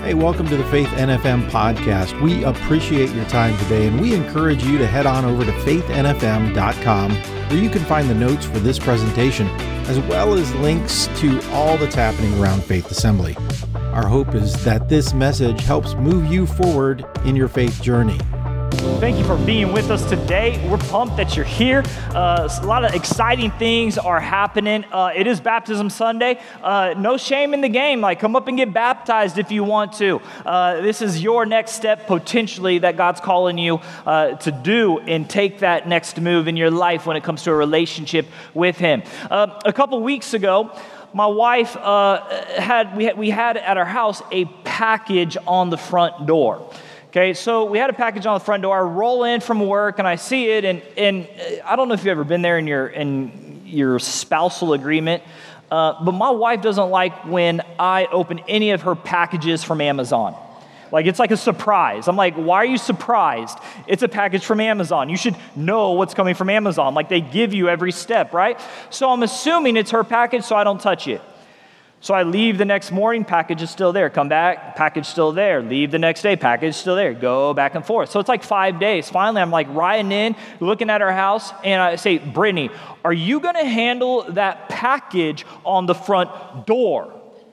Hey, welcome to the Faith NFM podcast. We appreciate your time today, and we encourage you to head on over to faithnfm.com, where you can find the notes for this presentation, as well as links to all that's happening around Faith Assembly. Our hope is that this message helps move you forward in your faith journey. Thank you for being with us today. We're pumped that you're here. A lot of exciting things are happening. It is Baptism Sunday. No shame in the game. Come up and get baptized if you want to. This is your next step, potentially, that God's calling you to do and take that next move in your life when it comes to a relationship with Him. A couple weeks ago, my wife we had at our house a package on the front door. Okay, so we had a package on the front door. I roll in from work and I see it, and I don't know if you've ever been there in your spousal agreement, but my wife doesn't like when I open any of her packages from Amazon. It's like a surprise. I'm like, why are you surprised? It's a package from Amazon. You should know what's coming from Amazon. They give you every step, right? So I'm assuming it's her package, so I don't touch it. So I leave the next morning, package is still there. Come back, package still there. Leave the next day, package still there. Go back and forth. So it's 5 days. Finally, I'm riding in, looking at our house, and I say, Brittany, are you going to handle that package on the front door?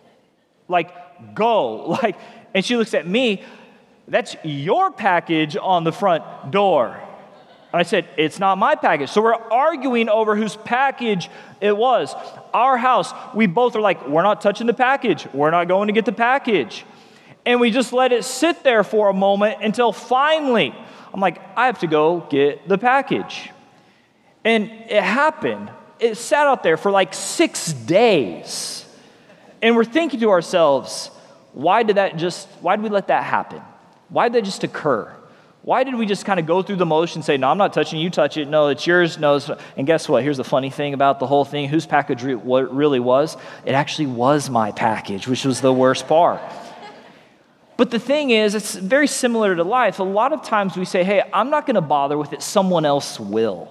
Go. And she looks at me, that's your package on the front door. And I said, it's not my package. So we're arguing over whose package it was. Our house, we both are we're not touching the package. We're not going to get the package. And we just let it sit there for a moment until finally, I'm I have to go get the package. And it happened. It sat out there for 6 days. And we're thinking to ourselves, why did we let that happen? Why did that just occur? Why did we just kind of go through the motion and say, no, I'm not touching it, you touch it, no, it's yours, no. And guess what? Here's the funny thing about the whole thing. Whose package what it really was? It actually was my package, which was the worst part. But the thing is, it's very similar to life. A lot of times we say, hey, I'm not going to bother with it, someone else will.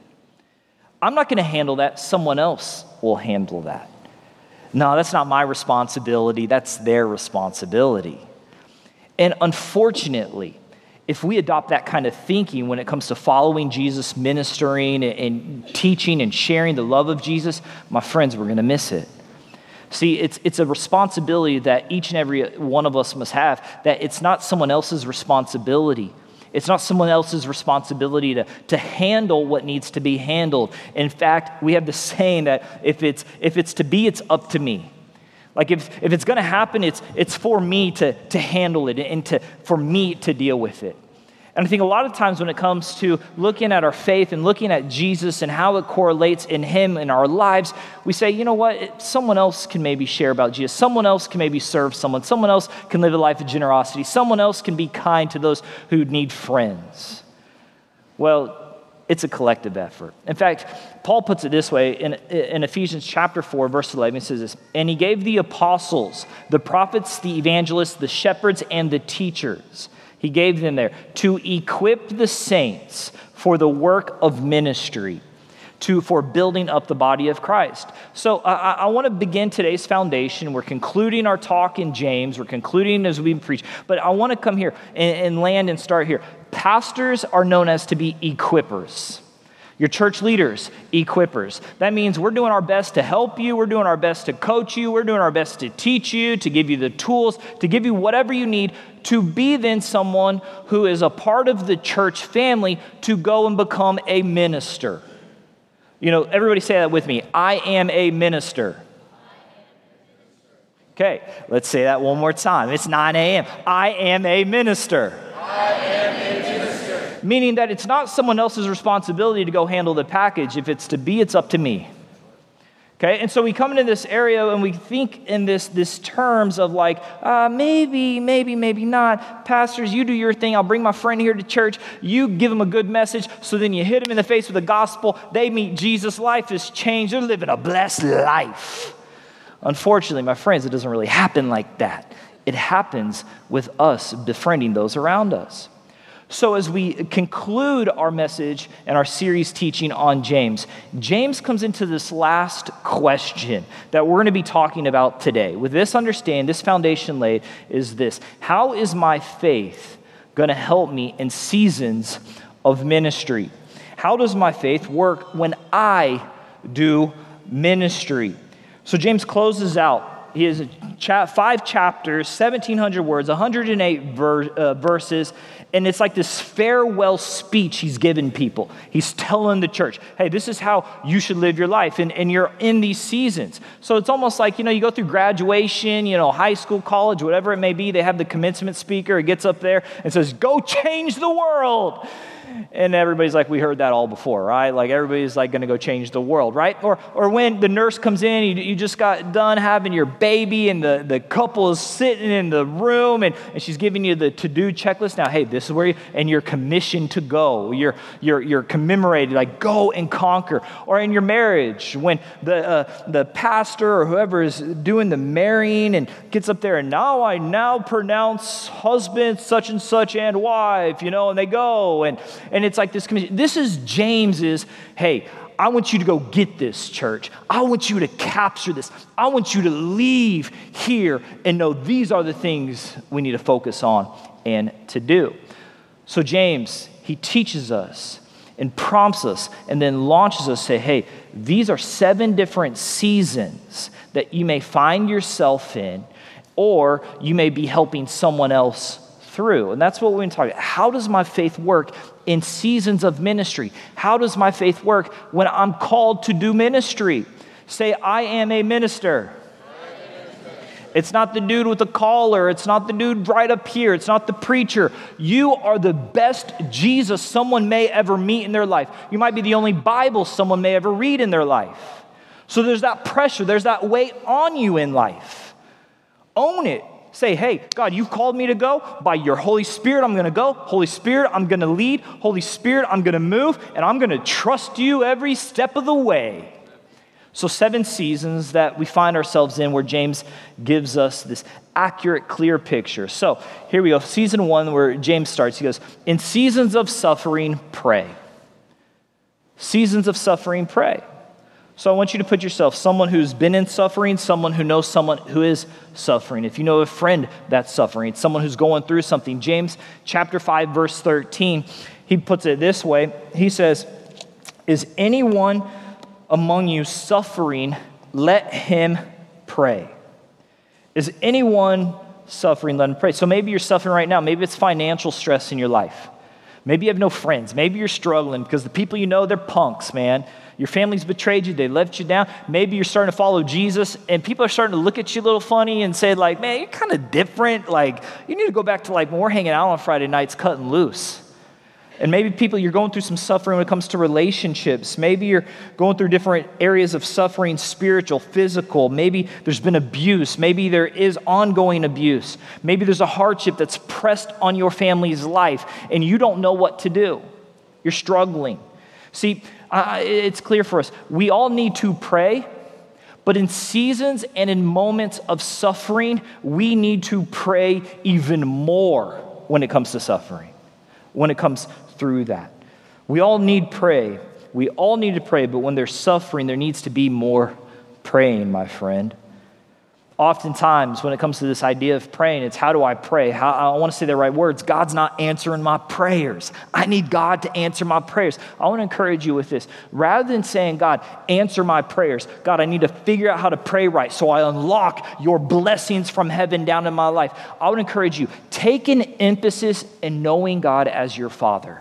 I'm not going to handle that, someone else will handle that. No, that's not my responsibility, that's their responsibility. And unfortunately, if we adopt that kind of thinking when it comes to following Jesus, ministering and teaching and sharing the love of Jesus, my friends, we're going to miss it. See, it's a responsibility that each and every one of us must have, that it's not someone else's responsibility. It's not someone else's responsibility to handle what needs to be handled. In fact, we have the saying that if it's to be, it's up to me. If it's going to happen, it's for me to handle it and for me to deal with it. And I think a lot of times when it comes to looking at our faith and looking at Jesus and how it correlates in Him in our lives, we say, you know what, someone else can maybe share about Jesus. Someone else can maybe serve someone. Someone else can live a life of generosity. Someone else can be kind to those who need friends. Well, it's a collective effort. In fact, Paul puts it this way in Ephesians chapter 4, verse 11. He says this, and He gave the apostles, the prophets, the evangelists, the shepherds, and the teachers. He gave them there to equip the saints for the work of ministry, for building up the body of Christ. So I want to begin today's foundation. We're concluding our talk in James. We're concluding as we preach. But I want to come here and land and start here. Pastors are known as to be equippers. Your church leaders, equippers. That means we're doing our best to help you. We're doing our best to coach you. We're doing our best to teach you, to give you the tools, to give you whatever you need to be then someone who is a part of the church family to go and become a minister. Everybody say that with me. I am a minister. Okay, let's say that one more time. It's 9 a.m. I am a minister. I am a minister. Meaning that it's not someone else's responsibility to go handle the package. If it's to be, it's up to me. Okay, and so we come into this area and we think in this terms of maybe not. Pastors, you do your thing. I'll bring my friend here to church. You give them a good message. So then you hit them in the face with the gospel. They meet Jesus. Life is changed. They're living a blessed life. Unfortunately, my friends, it doesn't really happen like that. It happens with us befriending those around us. So as we conclude our message and our series teaching on James, James comes into this last question that we're going to be talking about today. With this understanding, this foundation laid is this: how is my faith going to help me in seasons of ministry? How does my faith work when I do ministry? So James closes out. He has 5 chapters, 1,700 words, 108 verses, and it's like this farewell speech he's given people. He's telling the church, hey, this is how you should live your life, and you're in these seasons. So it's almost like, you go through graduation, high school, college, whatever it may be, they have the commencement speaker who gets up there and says, go change the world. And everybody's like, we heard that all before, right? Like everybody's like going to go change the world, right? Or when the nurse comes in, you just got done having your baby and the couple is sitting in the room and she's giving you the to-do checklist. Now, hey, this is where you're commissioned to go. You're commemorated, like go and conquer. Or in your marriage, when the pastor or whoever is doing the marrying and gets up there and now I pronounce husband such and such and wife, and they go and it's like this commission. This is James's, hey, I want you to go get this, church. I want you to capture this. I want you to leave here and know these are the things we need to focus on and to do. So James, he teaches us and prompts us and then launches us to say, hey, these are 7 different seasons that you may find yourself in, or you may be helping someone else through. And that's what we're going to talk about. How does my faith work in seasons of ministry? How does my faith work when I'm called to do ministry? Say, I am a minister. It's not the dude with the collar. It's not the dude right up here. It's not the preacher. You are the best Jesus someone may ever meet in their life. You might be the only Bible someone may ever read in their life. So there's that pressure. There's that weight on you in life. Own it. Say, hey, God, you've called me to go. By your Holy Spirit, I'm going to go. Holy Spirit, I'm going to lead. Holy Spirit, I'm going to move. And I'm going to trust you every step of the way. So 7 seasons that we find ourselves in where James gives us this accurate, clear picture. So here we go. Season 1 where James starts. He goes, in seasons of suffering, pray. Seasons of suffering, pray. So I want you to put yourself, someone who's been in suffering, someone who knows someone who is suffering. If you know a friend that's suffering, someone who's going through something. James chapter 5, verse 13, he puts it this way. He says, is anyone among you suffering? Let him pray. Is anyone suffering? Let him pray. So maybe you're suffering right now. Maybe it's financial stress in your life. Maybe you have no friends. Maybe you're struggling because the people you know, they're punks, man. Your family's betrayed you. They left you down. Maybe you're starting to follow Jesus, and people are starting to look at you a little funny and say, like, man, you're kind of different. Like, you need to go back to, like, when we're hanging out on Friday nights, cutting loose. And maybe people, you're going through some suffering when it comes to relationships. Maybe you're going through different areas of suffering, spiritual, physical. Maybe there's been abuse. Maybe there is ongoing abuse. Maybe there's a hardship that's pressed on your family's life, and you don't know what to do. You're struggling. See, it's clear for us. We all need to pray, but in seasons and in moments of suffering, we need to pray even more when it comes to suffering, when it comes through that. We all need pray. We all need to pray, but when there's suffering, there needs to be more praying, my friend. Oftentimes, when it comes to this idea of praying, it's how do I pray? I want to say the right words. God's not answering my prayers. I need God to answer my prayers. I want to encourage you with this. Rather than saying, God, answer my prayers, God, I need to figure out how to pray right so I unlock your blessings from heaven down in my life. I would encourage you, take an emphasis in knowing God as your Father.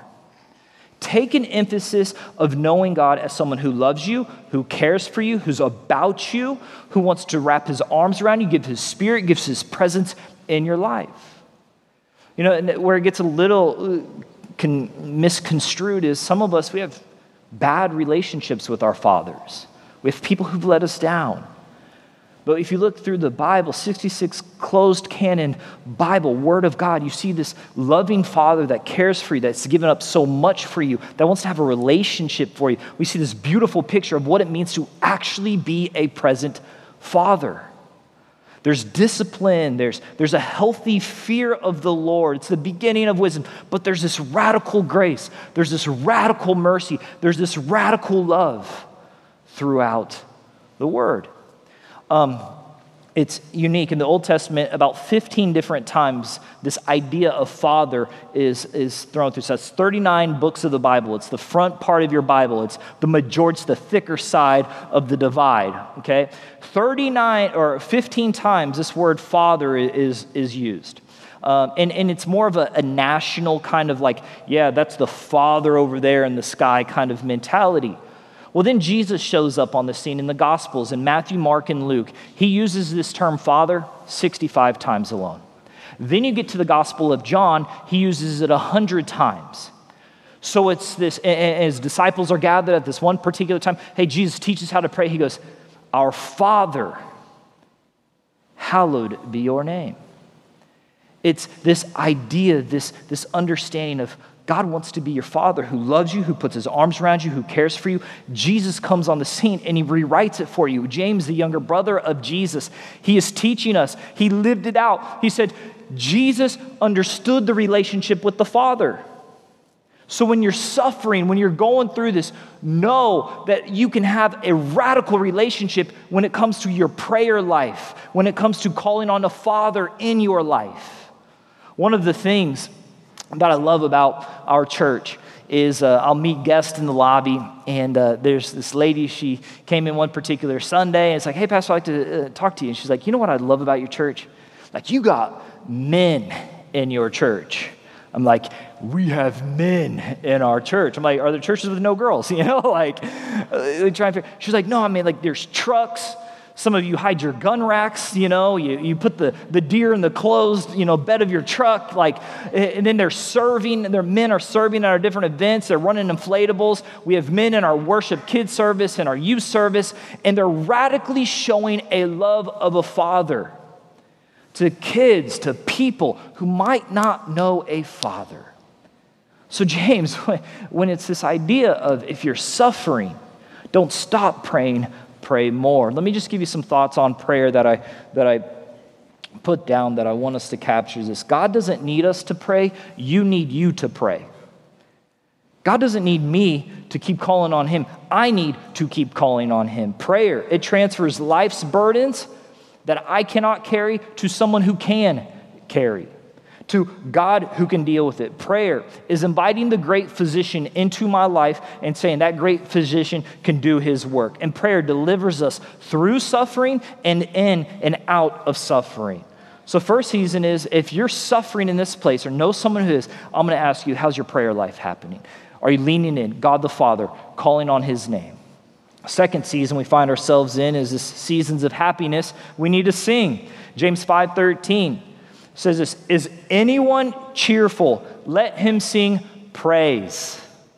Take an emphasis of knowing God as someone who loves you, who cares for you, who's about you, who wants to wrap his arms around you, give his spirit, gives his presence in your life. You know, and where it gets a little misconstrued is some of us, we have bad relationships with our fathers. We have people who've let us down. But if you look through the Bible, 66 closed canon Bible, Word of God, you see this loving Father that cares for you, that's given up so much for you, that wants to have a relationship for you. We see this beautiful picture of what it means to actually be a present Father. There's discipline. There's a healthy fear of the Lord. It's the beginning of wisdom. But there's this radical grace. There's this radical mercy. There's this radical love throughout the Word. It's unique. In the Old Testament, about 15 different times, this idea of Father is thrown through. So that's 39 books of the Bible. It's the front part of your Bible. It's the majority, it's the thicker side of the divide, okay? 39 or 15 times this word Father is used. And it's more of a national kind of like, yeah, that's the Father over there in the sky kind of mentality. Well, then Jesus shows up on the scene in the Gospels, in Matthew, Mark, and Luke. He uses this term Father 65 times alone. Then you get to the Gospel of John, he uses it 100 times. So it's this, and his disciples are gathered at this one particular time. Hey, Jesus teaches how to pray. He goes, "Our Father, hallowed be your name." It's this idea, this understanding of God wants to be your Father who loves you, who puts his arms around you, who cares for you. Jesus comes on the scene and he rewrites it for you. James, the younger brother of Jesus, he is teaching us. He lived it out. He said, Jesus understood the relationship with the Father. So when you're suffering, when you're going through this, know that you can have a radical relationship when it comes to your prayer life, when it comes to calling on the Father in your life. One of the things that I love about our church is I'll meet guests in the lobby, and there's this lady, she came in one particular Sunday, and it's like, "Hey, Pastor, I'd like to talk to you." And she's like, "You know what I love about your church? Like, you got men in your church." I'm like, "We have men in our church." I'm like, "Are there churches with no girls?" You know, like, trying to. She's like, "No, I mean, like, there's trucks. Some of you hide your gun racks, you know, you put the deer in the closed, bed of your truck, like, and then they're serving, their men are serving at our different events, they're running inflatables. We have men in our worship kids service and our youth service, and they're radically showing a love of a father to kids, to people who might not know a father." So James, when it's this idea of if you're suffering, don't stop praying, pray more. Let me just give you some thoughts on prayer that I put down that I want us to capture this. God doesn't need us to pray. You need you to pray. God doesn't need me to keep calling on him. I need to keep calling on him. Prayer, it transfers life's burdens that I cannot carry to someone who can carry, to God who can deal with it. Prayer is inviting the great physician into my life and saying that great physician can do his work. And prayer delivers us through suffering and in and out of suffering. So first season is, if you're suffering in this place or know someone who is, I'm going to ask you, how's your prayer life happening? Are you leaning in, God the Father, calling on his name? Second season we find ourselves in is this seasons of happiness. We need to sing. James 5:13 says this, "Is anyone cheerful? Let him sing praise."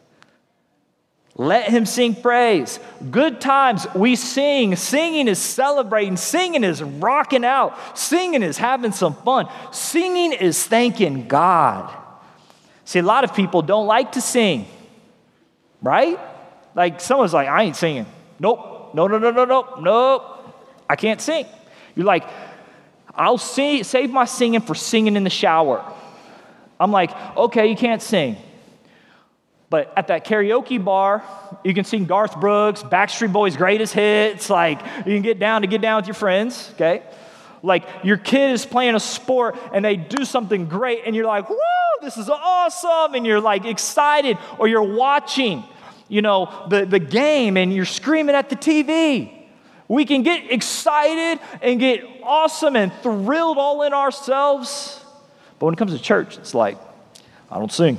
Let him sing praise. Good times, we sing. Singing is celebrating. Singing is rocking out. Singing is having some fun. Singing is thanking God. See, a lot of people don't like to sing, right? Like, someone's like, "I ain't singing." Nope. Nope. I can't sing. You're like, "I'll save my singing for singing in the shower." I'm like, "Okay, you can't sing. But at that karaoke bar, you can sing Garth Brooks, Backstreet Boys' greatest hits. Like, you can get down with your friends, okay? Like, your kid is playing a sport and they do something great and you're like, "Woo, this is awesome." And you're like excited, or you're watching, the game and you're screaming at the TV. We can get excited and get awesome and thrilled all in ourselves. But when it comes to church, it's like, "I don't sing.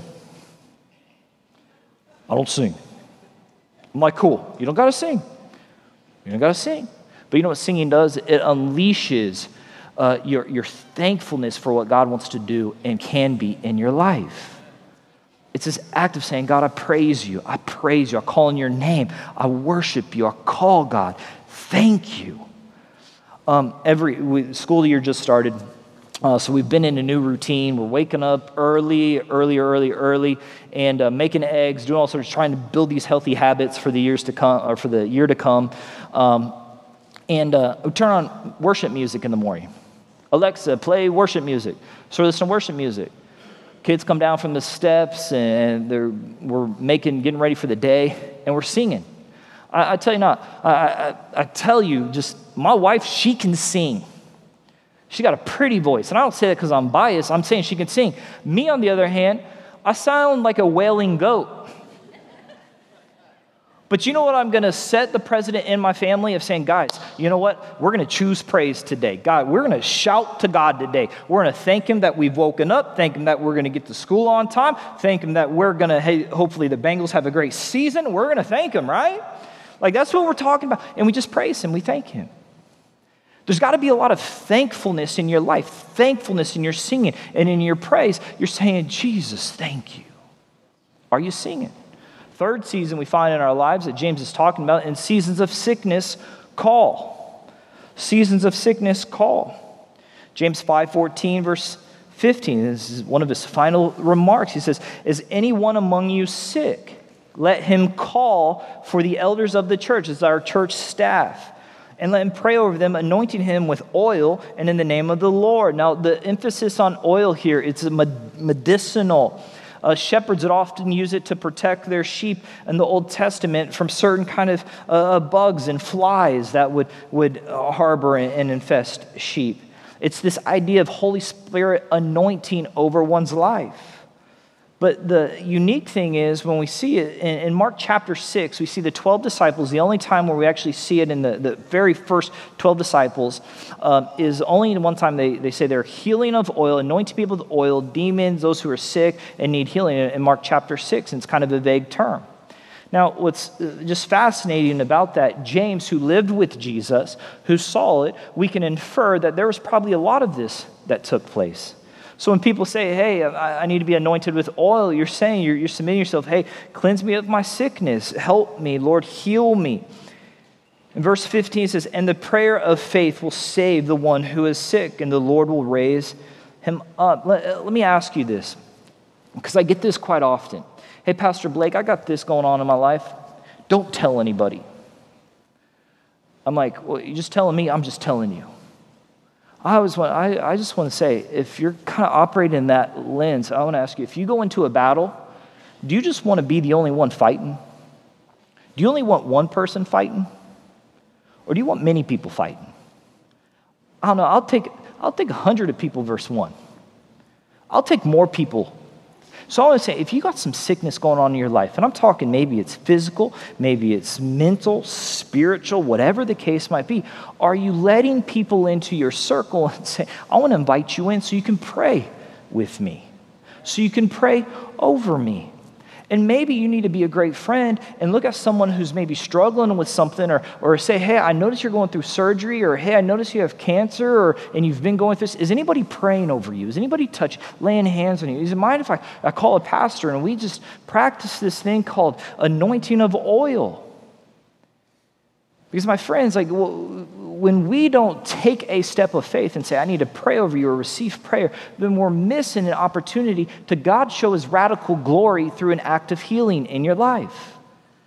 I'm like, "Cool, you don't got to sing. But you know what singing does? It unleashes your thankfulness for what God wants to do and can be in your life. It's this act of saying, "God, I praise you. I call on your name. I worship you. I call God. Thank you." School year just started, so we've been in a new routine. We're waking up early, and making eggs, doing all sorts, trying to build these healthy habits for the years to come, or for the year to come. And we turn on worship music in the morning. Alexa, play worship music. So we listen to worship music. Kids come down from the steps and we're getting ready for the day, and we're singing. I tell you not, I tell you, just my wife, she can sing. She got a pretty voice. And I don't say that because I'm biased. I'm saying she can sing. Me, on the other hand, I sound like a wailing goat. But you know what? I'm going to set the precedent in my family of saying, guys, you know what? We're going to choose praise today. God, we're going to shout to God today. We're going to thank him that we've woken up, thank him that we're going to get to school on time, thank him that we're going to, hey, hopefully the Bengals have a great season. We're going to thank him, right? Like, that's what we're talking about. And we just praise him. We thank him. There's got to be a lot of thankfulness in your life, thankfulness in your singing, and in your praise. You're saying, Jesus, thank you. Are you singing? Third season we find in our lives that James is talking about, in seasons of sickness, call. Seasons of sickness, call. James 5:14, verse 15, this is one of his final remarks. He says, is anyone among you sick? Let him call for the elders of the church, as our church staff, and let him pray over them, anointing him with oil and in the name of the Lord. Now, the emphasis on oil here, it's medicinal. Shepherds would often use it to protect their sheep in the Old Testament from certain kind of bugs and flies that would harbor and infest sheep. It's this idea of Holy Spirit anointing over one's life. But the unique thing is when we see it in Mark chapter 6, we see the 12 disciples. The only time where we actually see it in the very first 12 disciples is only in one time they say they're healing of oil, anointing people with oil, demons, those who are sick and need healing in Mark chapter 6. And it's kind of a vague term. Now, what's just fascinating about that, James, who lived with Jesus, who saw it, we can infer that there was probably a lot of this that took place. So when people say, hey, I need to be anointed with oil, you're saying, you're submitting yourself, hey, cleanse me of my sickness. Help me, Lord, heal me. In verse 15 it says, and the prayer of faith will save the one who is sick, and the Lord will raise him up. Let me ask you this, because I get this quite often. Hey, Pastor Blake, I got this going on in my life. Don't tell anybody. I'm like, well, you're just telling me? I'm just telling you. I just want to say, if you're kind of operating in that lens, I want to ask you, if you go into a battle, do you just want to be the only one fighting? Do you only want one person fighting? Or do you want many people fighting? I don't know, I'll take 100 of people versus one. I'll take more people. So I want to say, if you got some sickness going on in your life, and I'm talking maybe it's physical, maybe it's mental, spiritual, whatever the case might be, are you letting people into your circle and say, I want to invite you in so you can pray with me, so you can pray over me? And maybe you need to be a great friend and look at someone who's maybe struggling with something, or say, hey, I notice you're going through surgery, or hey, I notice you have cancer, and you've been going through this. Is anybody praying over you? Is anybody laying hands on you? Does it mind if I call a pastor and we just practice this thing called anointing of oil? Because my friends, like, when we don't take a step of faith and say, I need to pray over you or receive prayer, then we're missing an opportunity to God show his radical glory through an act of healing in your life.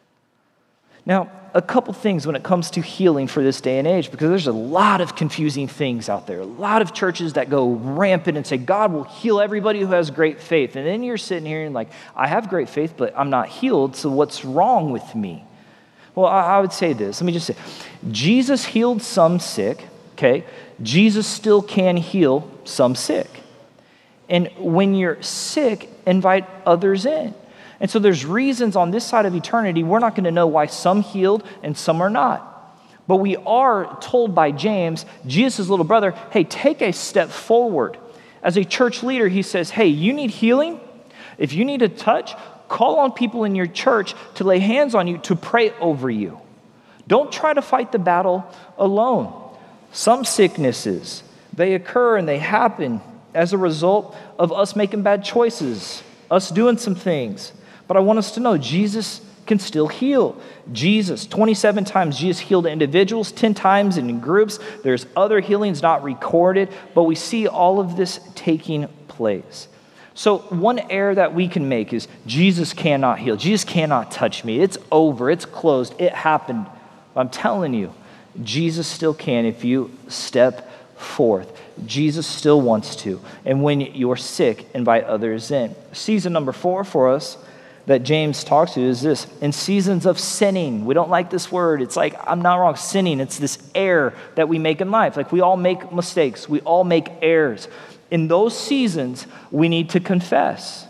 Now, a couple things when it comes to healing for this day and age, because there's a lot of confusing things out there. A lot of churches that go rampant and say, God will heal everybody who has great faith. And then you're sitting here and like, I have great faith, but I'm not healed, so what's wrong with me? Well, I would say this. Let me just say, Jesus healed some sick, okay? Jesus still can heal some sick. And when you're sick, invite others in. And so there's reasons on this side of eternity, we're not going to know why some healed and some are not. But we are told by James, Jesus' little brother, hey, take a step forward. As a church leader, he says, hey, you need healing? If you need a touch, call on people in your church to lay hands on you, to pray over you. Don't try to fight the battle alone. Some sicknesses, they occur and they happen as a result of us making bad choices, us doing some things. But I want us to know Jesus can still heal. Jesus, 27 times, Jesus healed individuals, 10 times in groups. There's other healings not recorded, but we see all of this taking place. So one error that we can make is Jesus cannot heal. Jesus cannot touch me. It's over. It's closed. It happened. I'm telling you, Jesus still can if you step forth. Jesus still wants to. And when you're sick, invite others in. Season number 4 for us that James talks to is this: in seasons of sinning. We don't like this word. It's like, I'm not wrong, sinning. It's this error that we make in life. Like, we all make mistakes. We all make errors. In those seasons, we need to confess.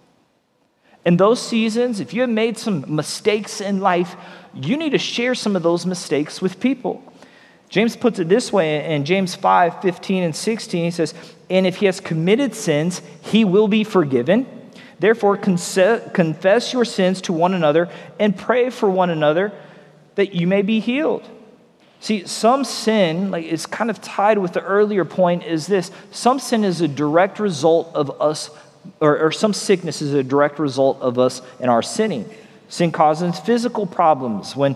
In those seasons, if you have made some mistakes in life, you need to share some of those mistakes with people. James puts it this way in James 5:15 and 16. He says, and if he has committed sins, he will be forgiven. Therefore, confess your sins to one another and pray for one another that you may be healed. See, some sin, like, it's kind of tied with the earlier point, is this: some sin is a direct result of us, or some sickness is a direct result of us in our sinning. Sin causes physical problems when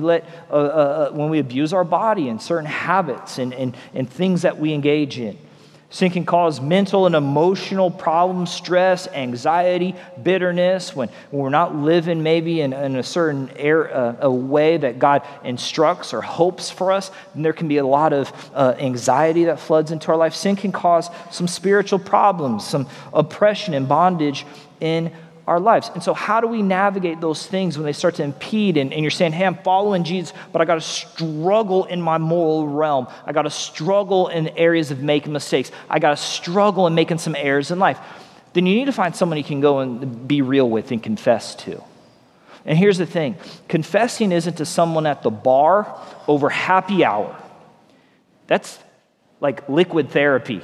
we abuse our body and certain habits and things that we engage in. Sin can cause mental and emotional problems, stress, anxiety, bitterness, when we're not living maybe in a certain a way that God instructs or hopes for us. And there can be a lot of anxiety that floods into our life. Sin can cause some spiritual problems, some oppression and bondage in our lives. And so how do we navigate those things when they start to impede and you're saying, hey, I'm following Jesus, but I got to struggle in my moral realm. I got to struggle in areas of making mistakes. I got to struggle in making some errors in life. Then you need to find someone you can go and be real with and confess to. And here's the thing. Confessing isn't to someone at the bar over happy hour. That's like liquid therapy.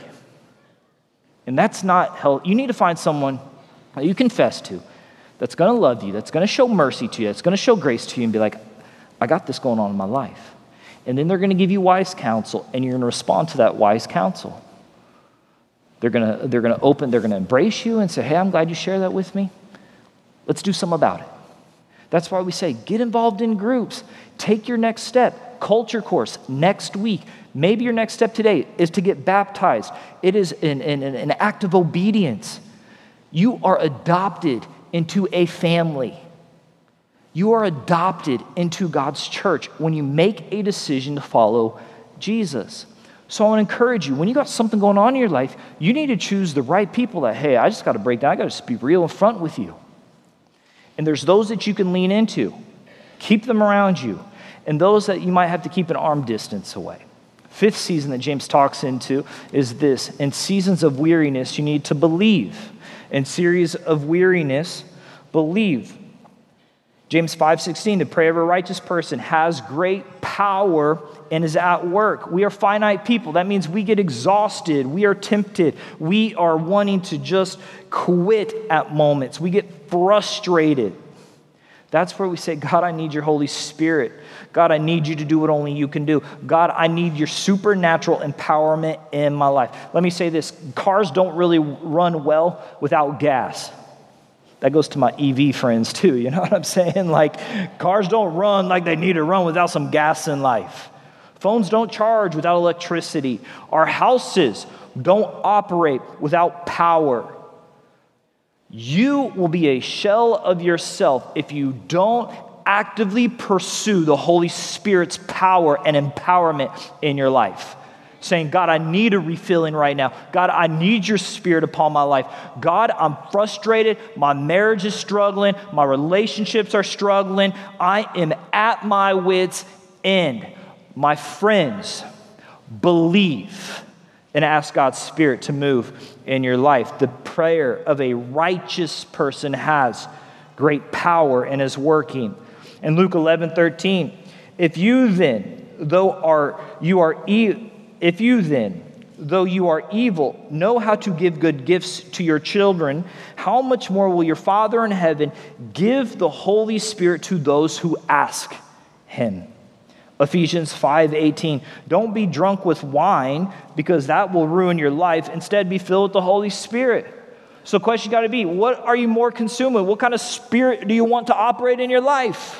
And that's not help. You need to find someone that you confess to, that's going to love you, that's going to show mercy to you, that's going to show grace to you and be like, I got this going on in my life. And then they're going to give you wise counsel, and you're going to respond to that wise counsel. They're going to embrace you and say, hey, I'm glad you share that with me. Let's do something about it. That's why we say, get involved in groups. Take your next step. Culture course next week. Maybe your next step today is to get baptized. It is an act of obedience. You are adopted into a family. You are adopted into God's church when you make a decision to follow Jesus. So I want to encourage you, when you got something going on in your life, you need to choose the right people that, hey, I just got to break down. I got to just be real in front with you. And there's those that you can lean into. Keep them around you. And those that you might have to keep an arm distance away. Fifth season that James talks into is this: in seasons of weariness, you need to believe. In series of weariness, believe. James 5:16, the prayer of a righteous person has great power and is at work. We are finite people. That means we get exhausted. We are tempted. We are wanting to just quit at moments. We get frustrated. That's where we say, God, I need your Holy Spirit. God, I need you to do what only you can do. God, I need your supernatural empowerment in my life. Let me say this. Cars don't really run well without gas. That goes to my EV friends too. You know what I'm saying? Like, cars don't run like they need to run without some gas in life. Phones don't charge without electricity. Our houses don't operate without power. You will be a shell of yourself if you don't actively pursue the Holy Spirit's power and empowerment in your life. Saying, God, I need a refilling right now. God, I need your Spirit upon my life. God, I'm frustrated. My marriage is struggling. My relationships are struggling. I am at my wits' end. My friends, believe and ask God's Spirit to move in your life. The prayer of a righteous person has great power and is working. In Luke 11:13, if you then, though you are evil, know how to give good gifts to your children, how much more will your Father in heaven give the Holy Spirit to those who ask him? Ephesians 5:18, don't be drunk with wine because that will ruin your life. Instead, be filled with the Holy Spirit. So the question got to be, what are you more consumed with? What kind of spirit do you want to operate in your life?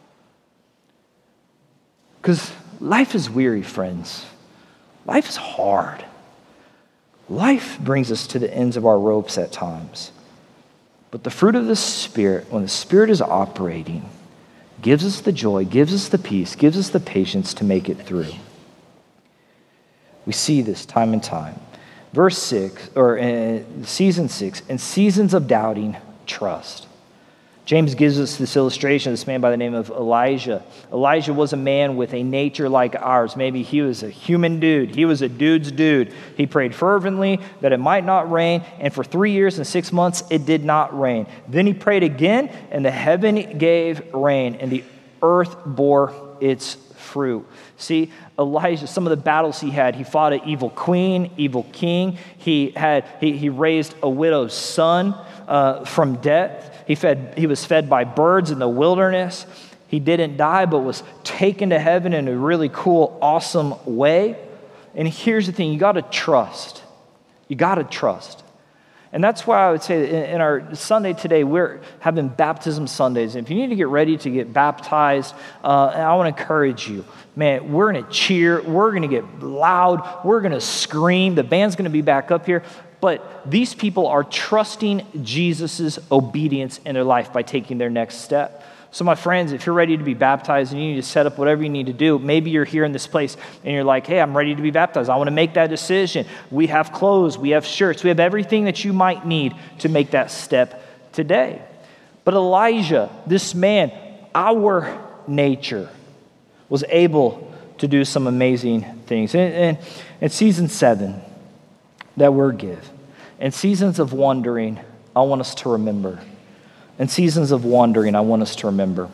Because life is weary, friends. Life is hard. Life brings us to the ends of our ropes at times. But the fruit of the Spirit, when the Spirit is operating, gives us the joy, gives us the peace, gives us the patience to make it through. We see this time and time. Verse 6, or season 6, in seasons of doubting, trust. James gives us this illustration of this man by the name of Elijah. Elijah was a man with a nature like ours. Maybe he was a human dude. He was a dude's dude. He prayed fervently that it might not rain, and for 3 years and 6 months, it did not rain. Then he prayed again, and the heaven gave rain, and the earth bore its fruit. See, Elijah, some of the battles he had, he fought an evil queen, evil king. He raised a widow's son from death. He was fed by birds in the wilderness. He didn't die, but was taken to heaven in a really cool, awesome way. And here's the thing, you got to trust. You got to trust. And that's why I would say in our Sunday today, we're having baptism Sundays. And if you need to get ready to get baptized, I want to encourage you. Man, we're going to cheer. We're going to get loud. We're going to scream. The band's going to be back up here. But these people are trusting Jesus' obedience in their life by taking their next step. So my friends, if you're ready to be baptized and you need to set up whatever you need to do, maybe you're here in this place and you're like, hey, I'm ready to be baptized. I want to make that decision. We have clothes, we have shirts, we have everything that you might need to make that step today. But Elijah, this man, our nature, was able to do some amazing things. In season 7, that word give, in seasons of wandering, I want us to remember. In seasons of wandering, I want us to remember.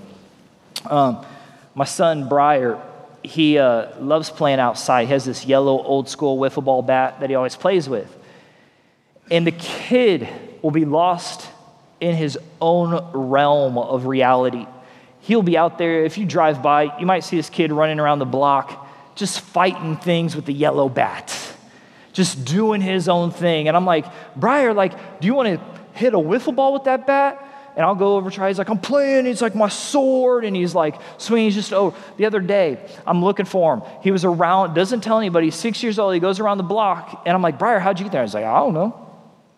My son, Briar, he loves playing outside. He has this yellow old school wiffle ball bat that he always plays with. And the kid will be lost in his own realm of reality. He'll be out there. If you drive by, you might see this kid running around the block, just fighting things with the yellow bat, just doing his own thing. And I'm like, Briar, do you want to hit a wiffle ball with that bat? And I'll go over, try. He's like, I'm playing. He's like, my sword. And he's like, swinging. He's just, the other day, I'm looking for him. He was around, doesn't tell anybody. He's 6 years old. He goes around the block. And I'm like, Briar, how'd you get there? He's like, I don't know.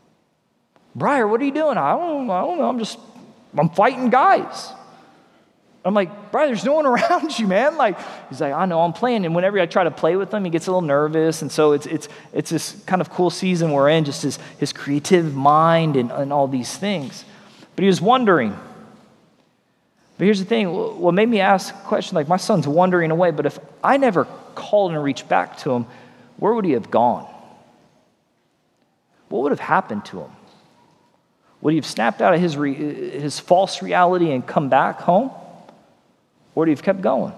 Briar, what are you doing? I don't know. I'm fighting guys. I'm like, Briar, there's no one around you, man. He's like, I know, I'm playing. And whenever I try to play with him, he gets a little nervous. And so it's this kind of cool season we're in, just his creative mind and all these things. But he was wondering. But here's the thing, what made me ask a question, my son's wandering away, but if I never called and reached back to him, where would he have gone? What would have happened to him? Would he have snapped out of his false reality and come back home? Or would he have kept going?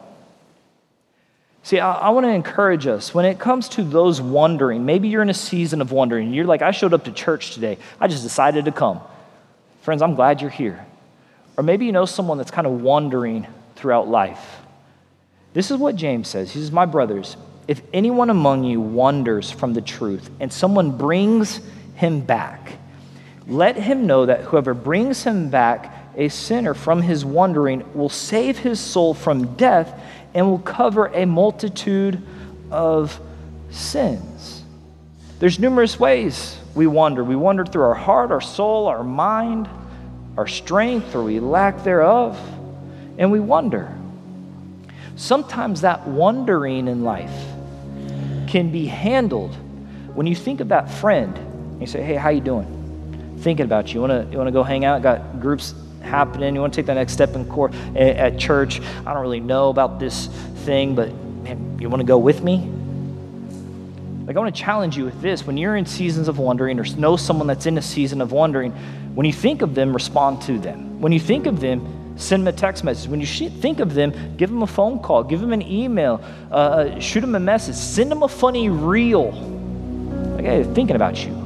See, I want to encourage us, when it comes to those wandering, maybe you're in a season of wandering, you're like, I showed up to church today, I just decided to come. Friends, I'm glad you're here. Or maybe you know someone that's kind of wandering throughout life. This is what James says. He says, my brothers, if anyone among you wanders from the truth and someone brings him back, let him know that whoever brings him back, a sinner from his wandering, will save his soul from death and will cover a multitude of sins. There's numerous ways we wander. We wander through our heart, our soul, our mind, our strength, or we lack thereof, and we wonder. Sometimes that wandering in life can be handled when you think of that friend. You say, hey, how you doing? Thinking about you. You want to go hang out? Got groups happening. You want to take that next step in court at church? I don't really know about this thing, but man, you want to go with me? I want to challenge you with this. When you're in seasons of wandering or know someone that's in a season of wandering, when you think of them, respond to them. When you think of them, send them a text message. When you think of them, give them a phone call, give them an email, shoot them a message, send them a funny reel. Hey, thinking about you.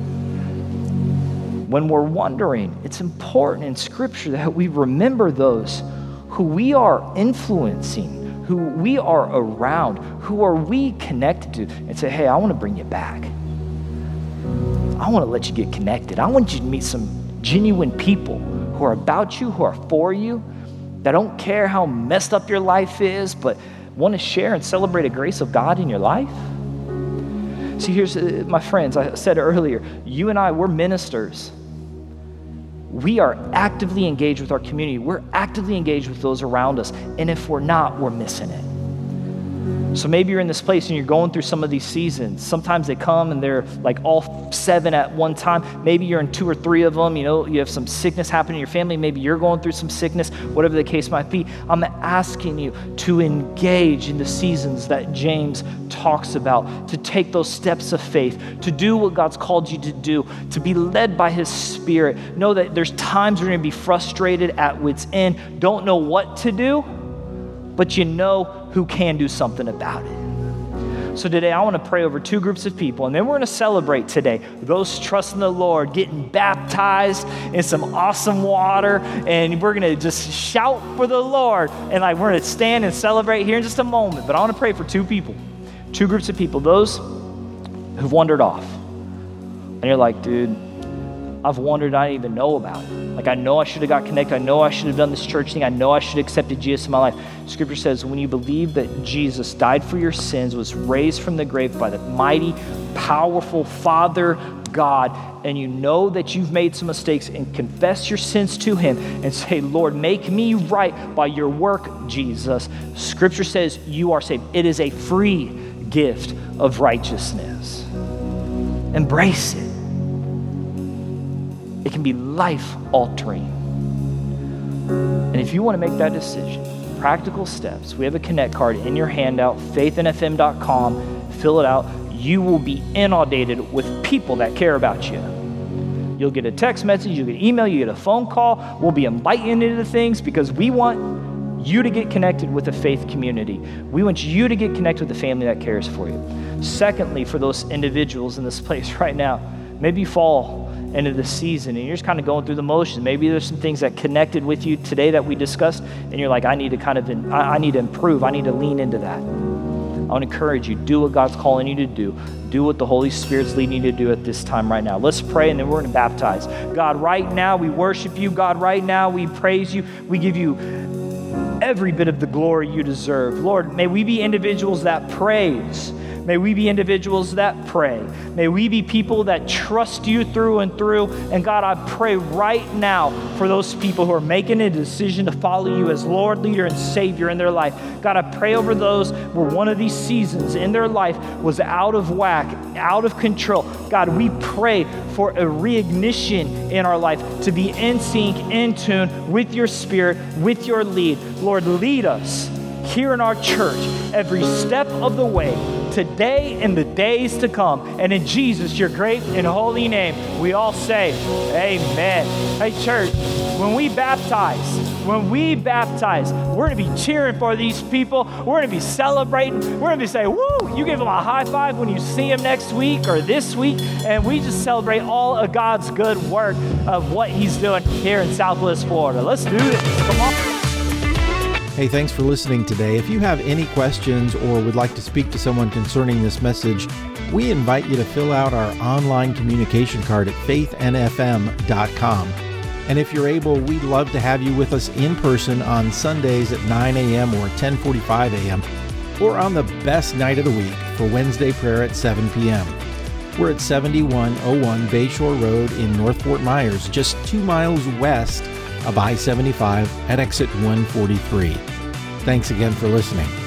When we're wandering, it's important in Scripture that we remember those who we are influencing, who we are around, who are we connected to, and say, hey, I want to bring you back. I want to let you get connected. I want you to meet some genuine people who are about you, who are for you, that don't care how messed up your life is, but want to share and celebrate the grace of God in your life. See, here's, my friends, I said earlier, you and I, we're ministers. We are actively engaged with our community. We're actively engaged with those around us. And if we're not, we're missing it. So maybe you're in this place and you're going through some of these seasons. Sometimes they come and they're like all 7 at one time. Maybe you're in 2 or 3 of them. You have some sickness happening in your family. Maybe you're going through some sickness, whatever the case might be. I'm asking you to engage in the seasons that James talks about, to take those steps of faith, to do what God's called you to do, to be led by his Spirit. Know that there's times you're going to be frustrated at wit's end, don't know what to do, but you know who can do something about it. So today I want to pray over 2 groups of people, and then we're going to celebrate today those trusting the Lord, getting baptized in some awesome water, and we're going to just shout for the Lord, and we're going to stand and celebrate here in just a moment. But I want to pray for 2 people, 2 groups of people, those who've wandered off. And you're like, dude, I've wandered, I didn't even know about it. I know I should have got connected. I know I should have done this church thing. I know I should have accepted Jesus in my life. Scripture says when you believe that Jesus died for your sins, was raised from the grave by the mighty, powerful Father God, and you know that you've made some mistakes and confess your sins to him and say, Lord, make me right by your work, Jesus. Scripture says you are saved. It is a free gift of righteousness. Embrace it. It can be life-altering. And if you want to make that decision, practical steps, we have a Connect card in your handout, faithnfm.com. Fill it out. You will be inundated with people that care about you. You'll get a text message, you'll get an email, you get a phone call. We'll be inviting you into things because we want you to get connected with a faith community. We want you to get connected with a family that cares for you. Secondly, for those individuals in this place right now, maybe you fall into the season and you're just kind of going through the motions. Maybe there's some things that connected with you today that we discussed and you're like, I need to improve. I need to lean into that. I want to encourage you, do what God's calling you to do. Do what the Holy Spirit's leading you to do at this time right now. Let's pray and then we're going to baptize. God, right now we worship you. God, right now we praise you. We give you every bit of the glory you deserve. Lord, may we be individuals that praise. May we be individuals that pray. May we be people that trust you through and through. And God, I pray right now for those people who are making a decision to follow you as Lord, leader, and Savior in their life. God, I pray over those where one of these seasons in their life was out of whack, out of control. God, we pray for a reignition in our life to be in sync, in tune with your Spirit, with your lead. Lord, lead us here in our church every step of the way, today and the days to come. And in Jesus, your great and holy name, we all say, amen. Hey, church, when we baptize, we're going to be cheering for these people. We're going to be celebrating. We're going to be saying, woo, you give them a high five when you see them next week or this week. And we just celebrate all of God's good work of what he's doing here in Southwest Florida. Let's do this. Come on. Hey, thanks for listening today. If you have any questions or would like to speak to someone concerning this message, we invite you to fill out our online communication card at faithnfm.com. And if you're able, we'd love to have you with us in person on Sundays at 9 a.m. or 10:45 a.m. or on the best night of the week for Wednesday prayer at 7 p.m. We're at 7101 Bayshore Road in North Fort Myers, just 2 miles west of I-75 at exit 143. Thanks again for listening.